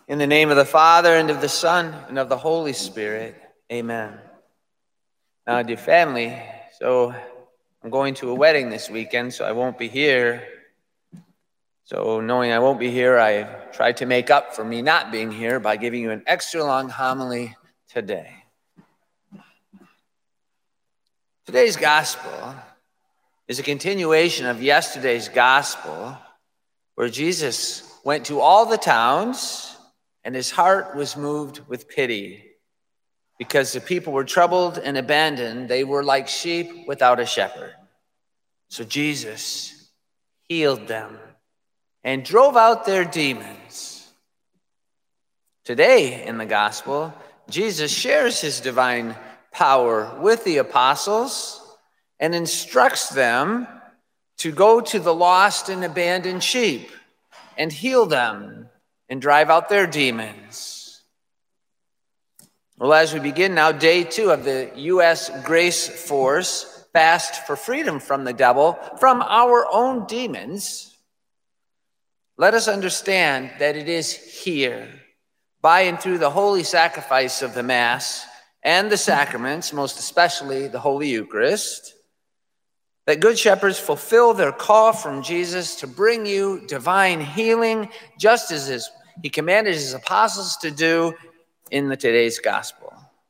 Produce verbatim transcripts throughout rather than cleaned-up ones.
In the name of the Father, and of the Son, and of the Holy Spirit, amen. Now, dear family, so I'm going to a wedding this weekend, so I won't be here. So knowing I won't be here, I tried to make up for me not being here by giving you an extra long homily today. Today's gospel is a continuation of yesterday's gospel, where Jesus went to all the towns and his heart was moved with pity because the people were troubled and abandoned. They were like sheep without a shepherd. So Jesus healed them and drove out their demons. Today in the gospel, Jesus shares his divine power with the apostles and instructs them to go to the lost and abandoned sheep and heal them and drive out their demons. Well, as we begin now, day two of the U S Grace Force Fast for Freedom from the Devil, from our own demons, let us understand that it is here, by and through the holy sacrifice of the Mass and the sacraments, most especially the Holy Eucharist, that good shepherds fulfill their call from Jesus to bring you divine healing, just as he commanded his apostles to do in the today's gospel.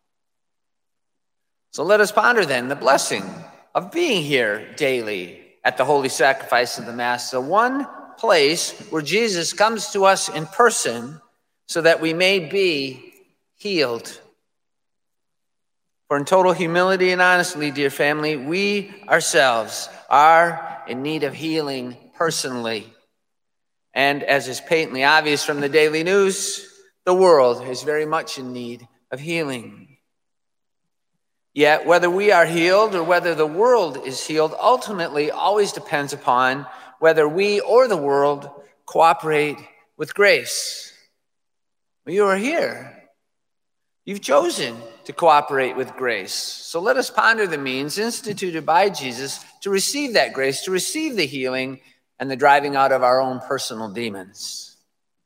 So let us ponder then the blessing of being here daily at the holy sacrifice of the Mass, the one place where Jesus comes to us in person so that we may be healed. For in total humility and honesty, dear family, we ourselves are in need of healing personally. And as is patently obvious from the daily news, the world is very much in need of healing. Yet whether we are healed or whether the world is healed ultimately always depends upon whether we or the world cooperate with grace. Well, you are here. You've chosen to cooperate with grace. So let us ponder the means instituted by Jesus to receive that grace, to receive the healing and the driving out of our own personal demons.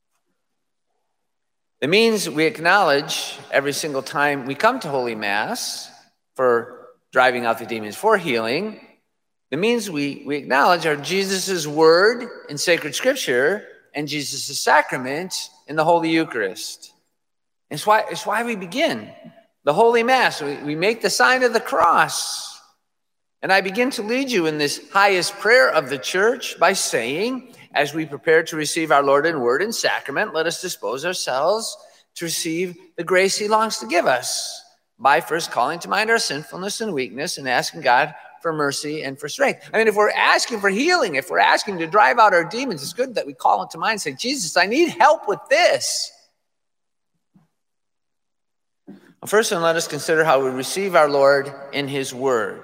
The means we acknowledge every single time we come to Holy Mass for driving out the demons, for healing, the means we, we acknowledge are Jesus' word in sacred scripture and Jesus' sacrament in the Holy Eucharist. It's why, it's why we begin the Holy Mass. We, we make the sign of the cross. And I begin to lead you in this highest prayer of the church by saying, as we prepare to receive our Lord in word and sacrament, let us dispose ourselves to receive the grace he longs to give us by first calling to mind our sinfulness and weakness and asking God for mercy and for strength. I mean, if we're asking for healing, if we're asking to drive out our demons, it's good that we call it to mind and say, Jesus, I need help with this. Well, first, then, let us consider how we receive our Lord in his word.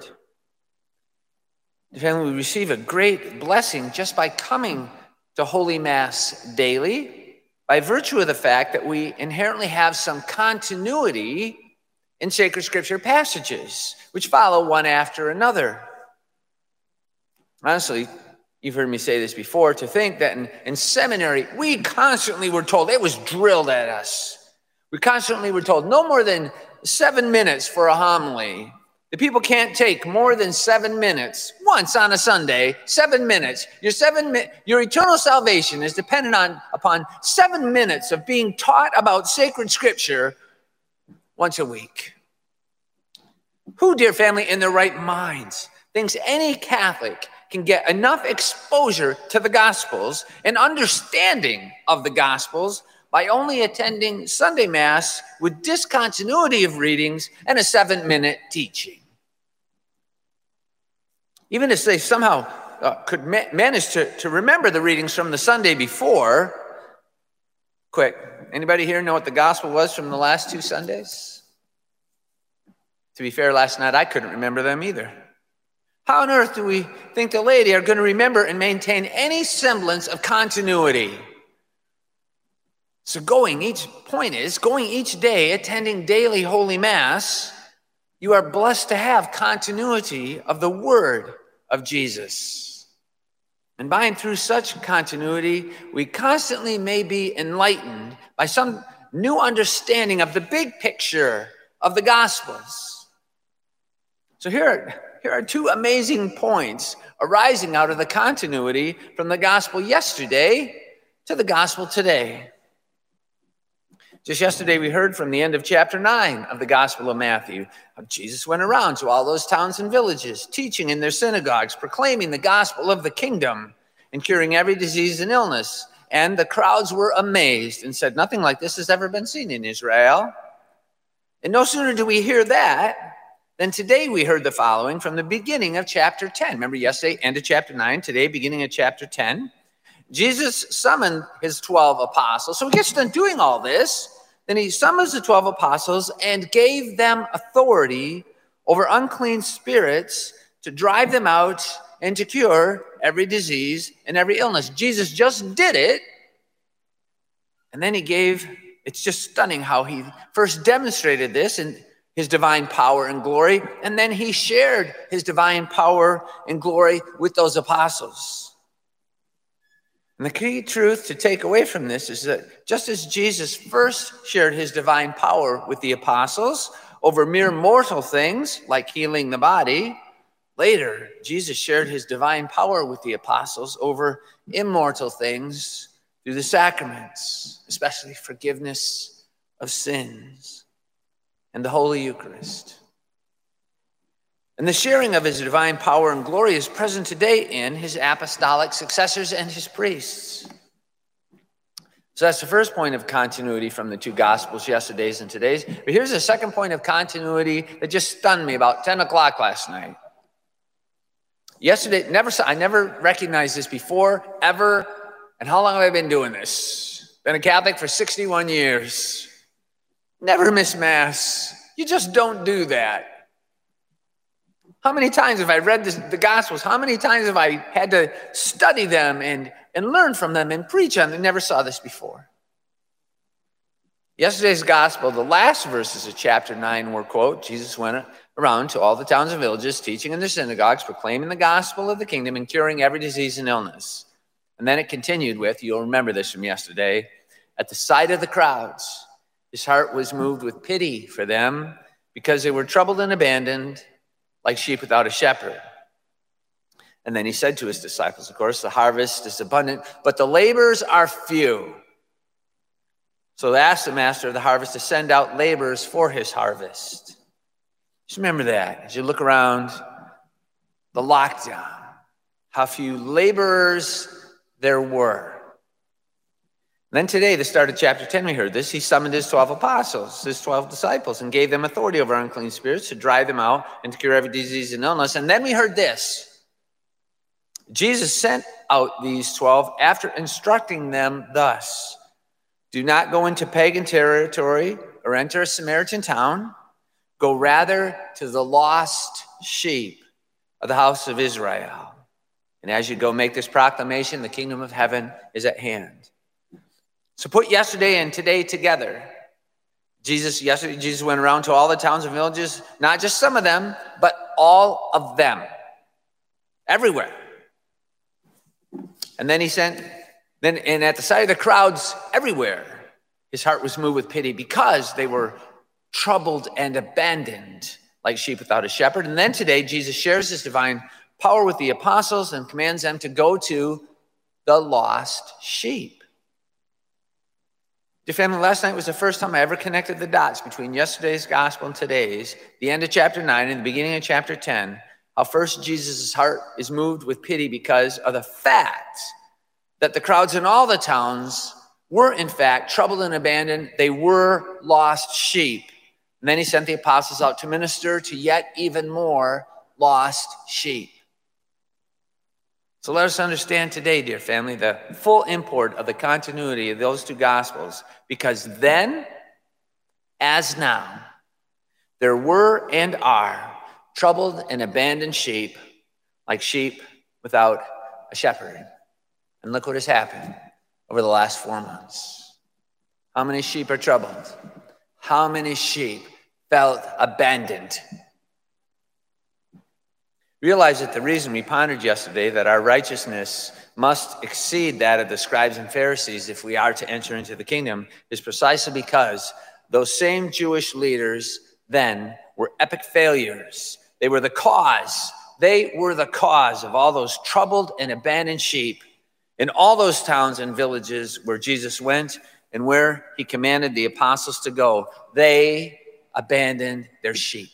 We receive a great blessing just by coming to Holy Mass daily, by virtue of the fact that we inherently have some continuity in sacred scripture passages, which follow one after another. Honestly, you've heard me say this before, to think that in, in seminary, we constantly were told, it was drilled at us. We constantly were told no more than seven minutes for a homily. The people can't take more than seven minutes once on a Sunday, seven minutes. Your seven mi- your eternal salvation is dependent on upon seven minutes of being taught about sacred scripture once a week. Who, dear family, in their right minds thinks any Catholic can get enough exposure to the Gospels and understanding of the Gospels by only attending Sunday Mass with discontinuity of readings and a seven-minute teaching? Even if they somehow uh, could ma- manage to, to remember the readings from the Sunday before. Quick, anybody here know what the gospel was from the last two Sundays? To be fair, last night I couldn't remember them either. How on earth do we think the laity are going to remember and maintain any semblance of continuity? So going, each point is, going each day, attending daily Holy Mass, you are blessed to have continuity of the word of Jesus. And by and through such continuity, we constantly may be enlightened by some new understanding of the big picture of the Gospels. So here are, here are two amazing points arising out of the continuity from the Gospel yesterday to the Gospel today. Just yesterday, we heard from the end of chapter nine of the Gospel of Matthew how Jesus went around to all those towns and villages, teaching in their synagogues, proclaiming the gospel of the kingdom, and curing every disease and illness. And the crowds were amazed and said, nothing like this has ever been seen in Israel. And no sooner do we hear that than today we heard the following from the beginning of chapter ten. Remember yesterday, end of chapter nine, today, beginning of chapter ten. Jesus summoned his twelve apostles. So he gets done doing all this. Then he summons the twelve apostles and gave them authority over unclean spirits to drive them out and to cure every disease and every illness. Jesus just did it. And then he gave, it's just stunning how he first demonstrated this in his divine power and glory. And then he shared his divine power and glory with those apostles. And the key truth to take away from this is that just as Jesus first shared his divine power with the apostles over mere mortal things like healing the body, later Jesus shared his divine power with the apostles over immortal things through the sacraments, especially forgiveness of sins and the Holy Eucharist. And the sharing of his divine power and glory is present today in his apostolic successors and his priests. So that's the first point of continuity from the two Gospels, yesterday's and today's. But here's the second point of continuity that just stunned me about ten o'clock last night. Yesterday, never saw, I never recognized this before, ever. And how long have I been doing this? Been a Catholic for sixty-one years. Never miss Mass. You just don't do that. How many times have I read this, the Gospels? How many times have I had to study them and, and learn from them and preach on them? I never saw this before. Yesterday's Gospel, the last verses of chapter nine were, quote, Jesus went around to all the towns and villages, teaching in their synagogues, proclaiming the gospel of the kingdom and curing every disease and illness. And then it continued with, you'll remember this from yesterday, at the sight of the crowds, his heart was moved with pity for them because they were troubled and abandoned, like sheep without a shepherd. And then he said to his disciples, of course, the harvest is abundant, but the laborers are few. So they asked the master of the harvest to send out laborers for his harvest. Just remember that as you look around the lockdown, how few laborers there were. Then today, the start of chapter ten, we heard this. He summoned his twelve apostles, his twelve disciples, and gave them authority over unclean spirits to drive them out and to cure every disease and illness. And then we heard this. Jesus sent out these twelve after instructing them thus. Do not go into pagan territory or enter a Samaritan town. Go rather to the lost sheep of the house of Israel. And as you go make this proclamation, the kingdom of heaven is at hand. So put yesterday and today together. Jesus, yesterday, Jesus went around to all the towns and villages, not just some of them, but all of them. Everywhere. And then he sent, then and at the sight of the crowds everywhere, his heart was moved with pity because they were troubled and abandoned like sheep without a shepherd. And then today, Jesus shares his divine power with the apostles and commands them to go to the lost sheep. Dear family, last night was the first time I ever connected the dots between yesterday's gospel and today's, the end of chapter nine and the beginning of chapter ten, how first Jesus' heart is moved with pity because of the fact that the crowds in all the towns were in fact troubled and abandoned. They were lost sheep. And then he sent the apostles out to minister to yet even more lost sheep. So let us understand today, dear family, the full import of the continuity of those two gospels, because then, as now, there were and are troubled and abandoned sheep, like sheep without a shepherd. And look what has happened over the last four months. How many sheep are troubled? How many sheep felt abandoned? Realize that the reason we pondered yesterday that our righteousness must exceed that of the scribes and Pharisees if we are to enter into the kingdom is precisely because those same Jewish leaders then were epic failures. They were the cause. They were the cause of all those troubled and abandoned sheep in all those towns and villages where Jesus went and where he commanded the apostles to go. They abandoned their sheep.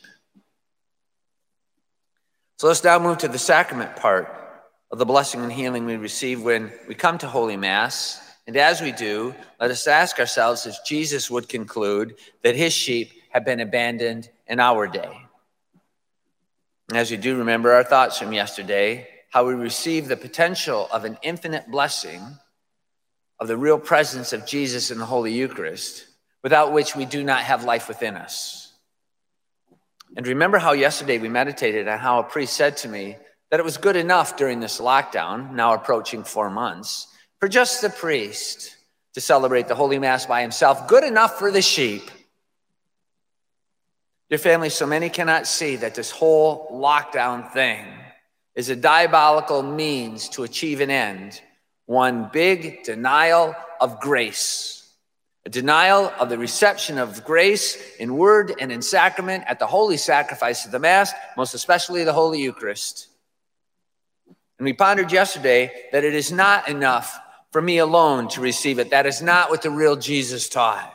So let's now move to the sacrament part of the blessing and healing we receive when we come to Holy Mass. And as we do, let us ask ourselves if Jesus would conclude that his sheep have been abandoned in our day. And as we do, remember our thoughts from yesterday, how we receive the potential of an infinite blessing of the real presence of Jesus in the Holy Eucharist, without which we do not have life within us. And remember how yesterday we meditated on how a priest said to me that it was good enough during this lockdown, now approaching four months, for just the priest to celebrate the Holy Mass by himself, good enough for the sheep. Dear family, so many cannot see that this whole lockdown thing is a diabolical means to achieve an end, one big denial of grace, a denial of the reception of grace in word and in sacrament at the holy sacrifice of the Mass, most especially the Holy Eucharist. And we pondered yesterday that it is not enough for me alone to receive it. That is not what the real Jesus taught.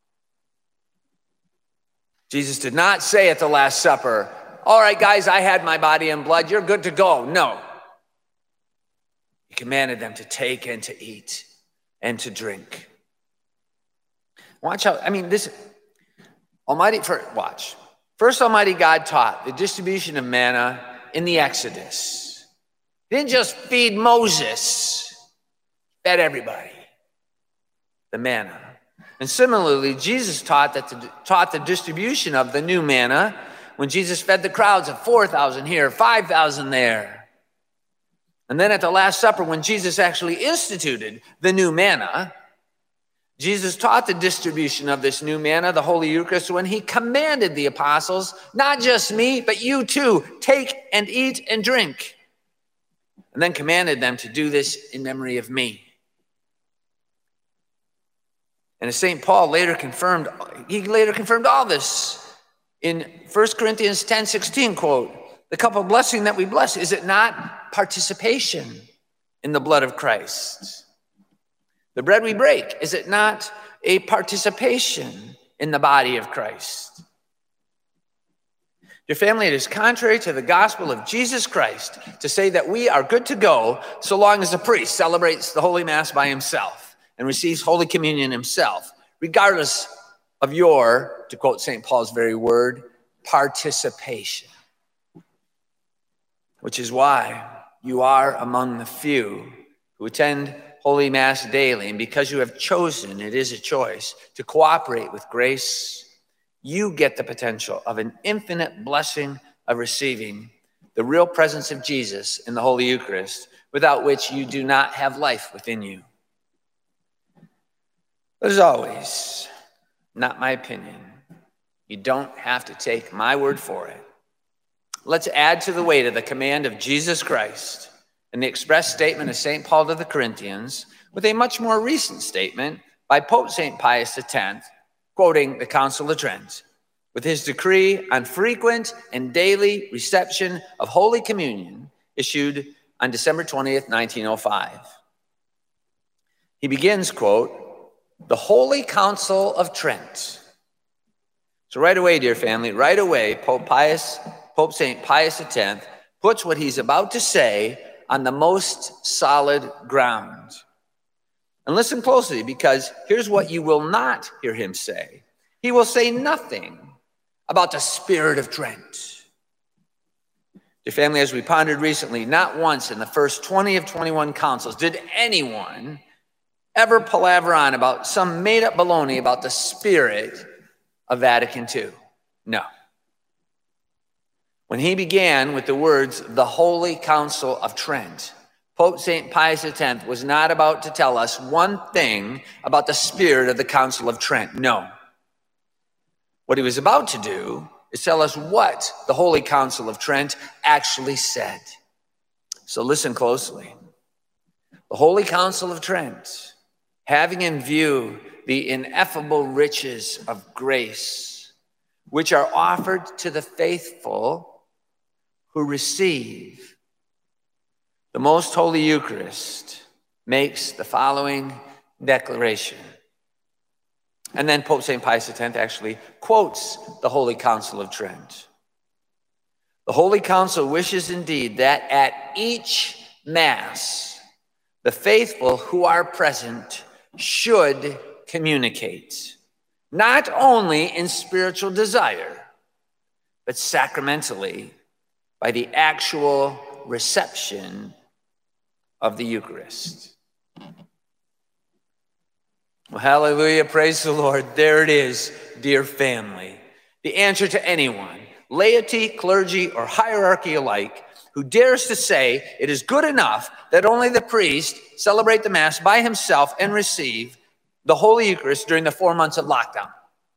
Jesus did not say at the Last Supper, all right, guys, I had my body and blood. You're good to go. No. He commanded them to take and to eat and to drink. Watch out. I mean, this Almighty, for, watch. First, Almighty God taught the distribution of manna in the Exodus. He didn't just feed Moses, he fed everybody, the manna. And similarly, Jesus taught that the, taught the distribution of the new manna when Jesus fed the crowds of four thousand here, five thousand there. And then at the Last Supper, when Jesus actually instituted the new manna, Jesus taught the distribution of this new manna, the Holy Eucharist, when he commanded the apostles, not just me, but you too, take and eat and drink. And then commanded them to do this in memory of me. And as Saint Paul later confirmed, he later confirmed all this in First Corinthians ten sixteen, quote, the cup of blessing that we bless, is it not participation in the blood of Christ? The bread we break, is it not a participation in the body of Christ? Dear family, it is contrary to the gospel of Jesus Christ to say that we are good to go so long as the priest celebrates the Holy Mass by himself and receives Holy Communion himself, regardless of your, to quote Saint Paul's very word, participation. Which is why you are among the few who attend Holy Mass daily, and because you have chosen, it is a choice, to cooperate with grace, you get the potential of an infinite blessing of receiving the real presence of Jesus in the Holy Eucharist, without which you do not have life within you. But as always, not my opinion. You don't have to take my word for it. Let's add to the weight of the command of Jesus Christ and the express statement of Saint Paul to the Corinthians with a much more recent statement by Pope Saint Pius the tenth, quoting the Council of Trent, with his decree on frequent and daily reception of Holy Communion issued on December twentieth, nineteen oh five. He begins, quote, the Holy Council of Trent. So right away, dear family, right away, Pope Pius, Pope Saint Pius the tenth puts what he's about to say on the most solid ground. And listen closely, because here's what you will not hear him say. He will say nothing about the spirit of Trent. Dear family, as we pondered recently, not once in the first twenty of twenty-one councils did anyone ever palaver on about some made-up baloney about the spirit of Vatican two. No. When he began with the words, the Holy Council of Trent, Pope Saint Pius the tenth was not about to tell us one thing about the spirit of the Council of Trent. No. What he was about to do is tell us what the Holy Council of Trent actually said. So listen closely. The Holy Council of Trent, having in view the ineffable riches of grace, which are offered to the faithful who receive the most holy Eucharist, makes the following declaration. And then Pope Saint Pius X actually quotes the Holy Council of Trent. The Holy Council wishes indeed that at each Mass, the faithful who are present should communicate, not only in spiritual desire, but sacramentally by the actual reception of the Eucharist. Well, hallelujah, praise the Lord. There it is, dear family. The answer to anyone, laity, clergy, or hierarchy alike, who dares to say it is good enough that only the priest celebrate the Mass by himself and receive the Holy Eucharist during the four months of lockdown.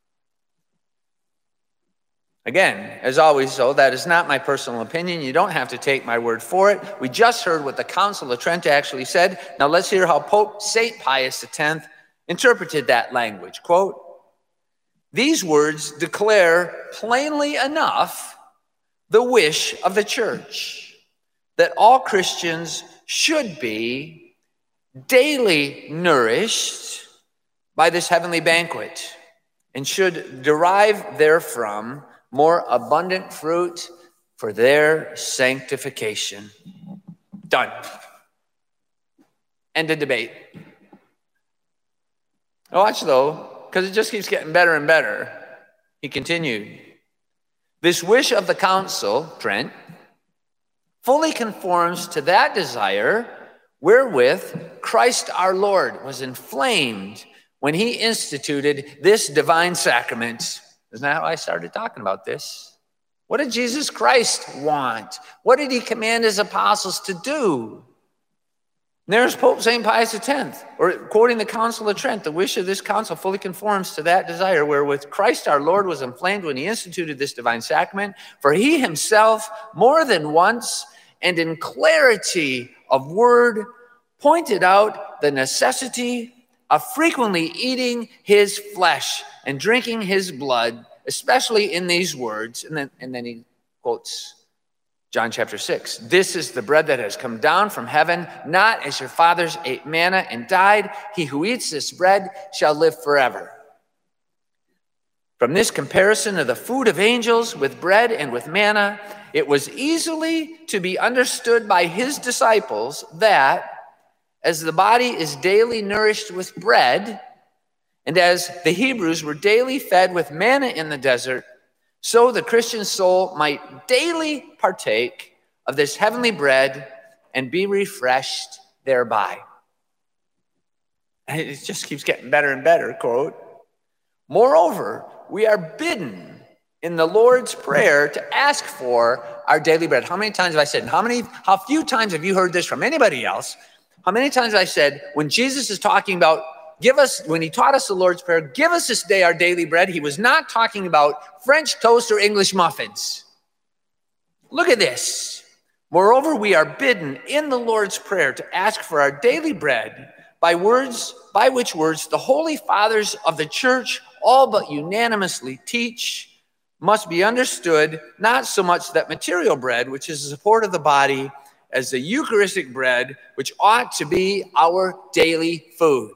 Again, as always, so that is not my personal opinion. You don't have to take my word for it. We just heard what the Council of Trent actually said. Now let's hear how Pope Saint Pius X interpreted that language. Quote, "These words declare plainly enough the wish of the Church that all Christians should be daily nourished by this heavenly banquet and should derive therefrom more abundant fruit for their sanctification." Done. End of debate. Now watch though, because it just keeps getting better and better. He continued, "This wish of the Council, Trent, fully conforms to that desire wherewith Christ our Lord was inflamed when he instituted this divine sacrament." Isn't that how I started talking about this? What did Jesus Christ want? What did he command his apostles to do? And there's Pope Saint Pius X, or quoting the Council of Trent, "The wish of this council fully conforms to that desire wherewith Christ our Lord was inflamed when he instituted this divine sacrament. For he himself more than once and in clarity of word pointed out the necessity of frequently eating his flesh and drinking his blood, especially in these words." And then, and then he quotes John chapter six. "This is the bread that has come down from heaven, not as your fathers ate manna and died. He who eats this bread shall live forever." From this comparison of the food of angels with bread and with manna, it was easily to be understood by his disciples that as the body is daily nourished with bread, and as the Hebrews were daily fed with manna in the desert, so the Christian soul might daily partake of this heavenly bread and be refreshed thereby. And it just keeps getting better and better, quote, "Moreover, we are bidden in the Lord's Prayer to ask for our daily bread." How many times have I said, and how many, how few times have you heard this from anybody else? How many times have I said, when Jesus is talking about, give us, when he taught us the Lord's Prayer, give us this day our daily bread, he was not talking about French toast or English muffins. Look at this. "Moreover, we are bidden in the Lord's Prayer to ask for our daily bread, by words, by which words the holy fathers of the church all but unanimously teach must be understood, not so much that material bread, which is the support of the body, as the Eucharistic bread, which ought to be our daily food."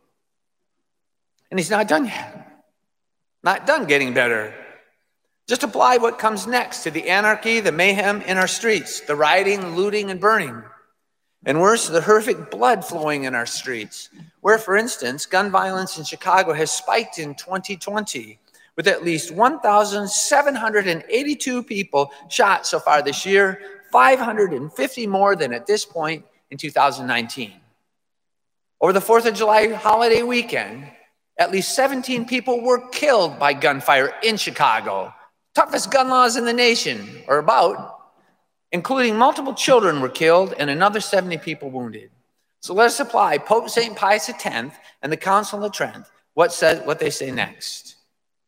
And he's not done yet. Not done getting better. Just apply what comes next to the anarchy, the mayhem in our streets, the rioting, looting, and burning. And worse, the horrific blood flowing in our streets, where, for instance, gun violence in Chicago has spiked in twenty twenty, with at least one thousand seven hundred eighty-two people shot so far this year, five hundred fifty more than at this point in two thousand nineteen. Over the fourth of July holiday weekend, at least seventeen people were killed by gunfire in Chicago. Toughest gun laws in the nation, or about, including multiple children were killed and another seventy people wounded. So let us apply Pope Saint Pius X and the Council of Trent, what, says, what they say next.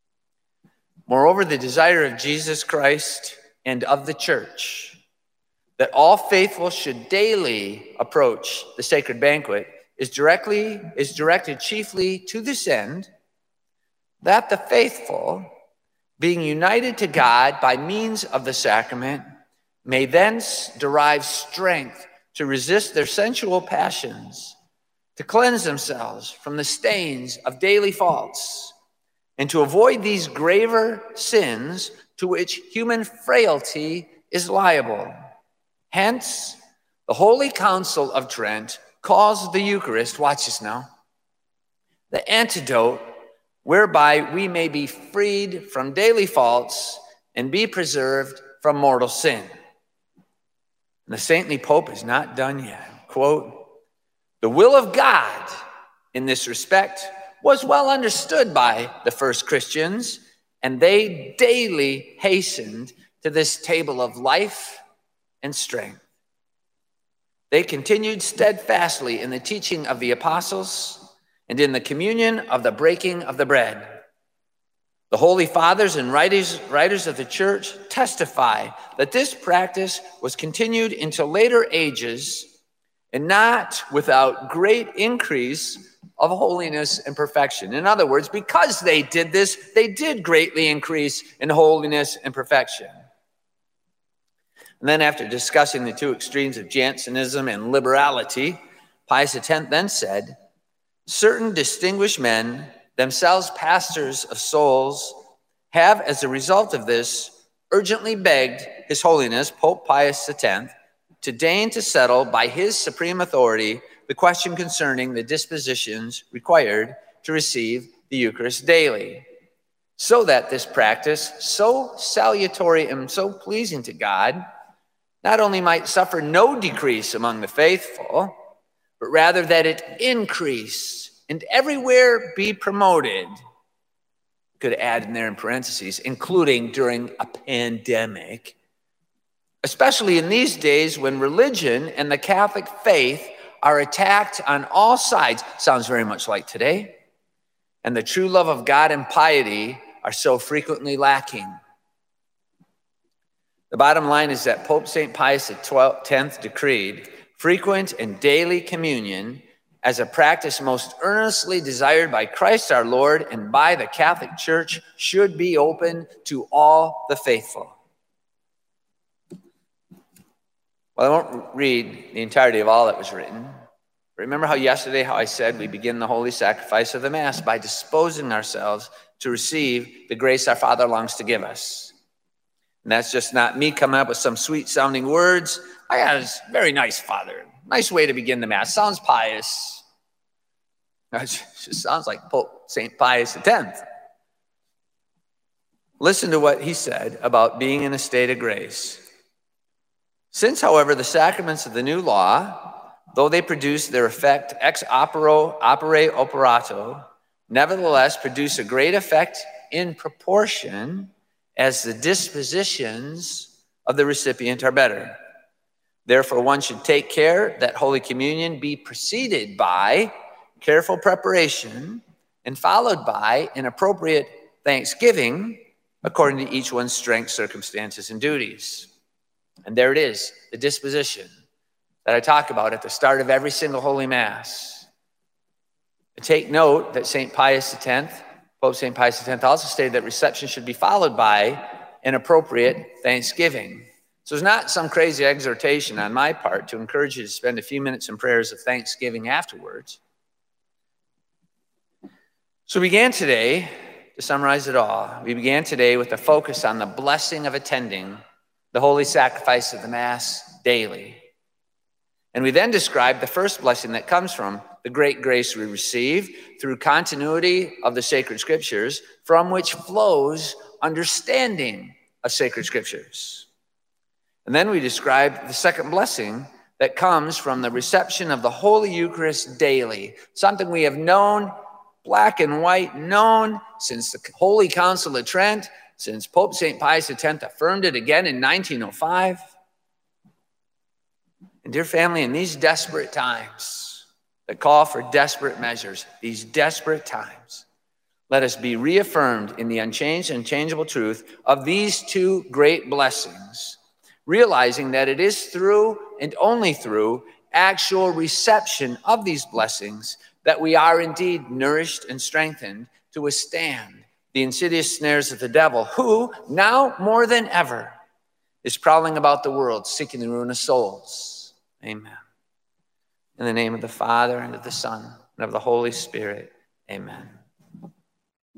"Moreover, the desire of Jesus Christ and of the church, that all faithful should daily approach the sacred banquet is directly is directed chiefly to this end, that the faithful, being united to God by means of the sacrament, may thence derive strength to resist their sensual passions, to cleanse themselves from the stains of daily faults, and to avoid these graver sins to which human frailty is liable. Hence, the Holy Council of Trent calls the Eucharist, watch this now, the antidote whereby we may be freed from daily faults and be preserved from mortal sin. And the saintly Pope is not done yet. Quote, the will of God in this respect was well understood by the first Christians, and they daily hastened to this table of life and strength. They continued steadfastly in the teaching of the apostles and in the communion of the breaking of the bread. The Holy Fathers and writers, writers of the church testify that this practice was continued into later ages and not without great increase of holiness and perfection. In other words, because they did this, they did greatly increase in holiness and perfection. And then after discussing the two extremes of Jansenism and liberality, Pius X then said, certain distinguished men, themselves pastors of souls, have, as a result of this, urgently begged His Holiness, Pope Pius X, to deign to settle by his supreme authority the question concerning the dispositions required to receive the Eucharist daily, so that this practice, so salutary and so pleasing to God, not only might suffer no decrease among the faithful, but rather that it increase and everywhere be promoted. Could add in there in parentheses, including during a pandemic, especially in these days when religion and the Catholic faith are attacked on all sides. Sounds very much like today. And the true love of God and piety are so frequently lacking. The bottom line is that Pope Saint Pius X decreed frequent and daily communion as a practice most earnestly desired by Christ our Lord and by the Catholic Church should be open to all the faithful. Well, I won't read the entirety of all that was written. Remember how yesterday, how I said we begin the holy sacrifice of the Mass by disposing ourselves to receive the grace our Father longs to give us. And that's just not me coming up with some sweet sounding words. I got a very nice Father. Nice way to begin the Mass. Sounds pious. It just sounds like Pope Saint Pius X. Listen to what he said about being in a state of grace. Since, however, the sacraments of the new law, though they produce their effect ex opero opere operato, nevertheless produce a great effect in proportion as the dispositions of the recipient are better. Therefore, one should take care that Holy Communion be preceded by careful preparation and followed by an appropriate thanksgiving according to each one's strengths, circumstances, and duties. And there it is, the disposition that I talk about at the start of every single Holy Mass. Take note that Saint Pius X, Pope Saint Pius X also stated that reception should be followed by an appropriate thanksgiving. So it's not some crazy exhortation on my part to encourage you to spend a few minutes in prayers of thanksgiving afterwards. So we began today, to summarize it all, we began today with a focus on the blessing of attending the holy sacrifice of the Mass daily. And we then described the first blessing that comes from the great grace we receive through continuity of the sacred scriptures, from which flows understanding of sacred scriptures. And then we described the second blessing that comes from the reception of the Holy Eucharist daily, something we have known, black and white, known since the Holy Council of Trent, since Pope Saint Pius X affirmed it again in nineteen oh five. And dear family, in these desperate times that call for desperate measures, these desperate times, let us be reaffirmed in the unchanged and changeable truth of these two great blessings, realizing that it is through and only through actual reception of these blessings that we are indeed nourished and strengthened to withstand the insidious snares of the devil, who now more than ever is prowling about the world seeking the ruin of souls. Amen. In the name of the Father, and of the Son, and of the Holy Spirit, amen.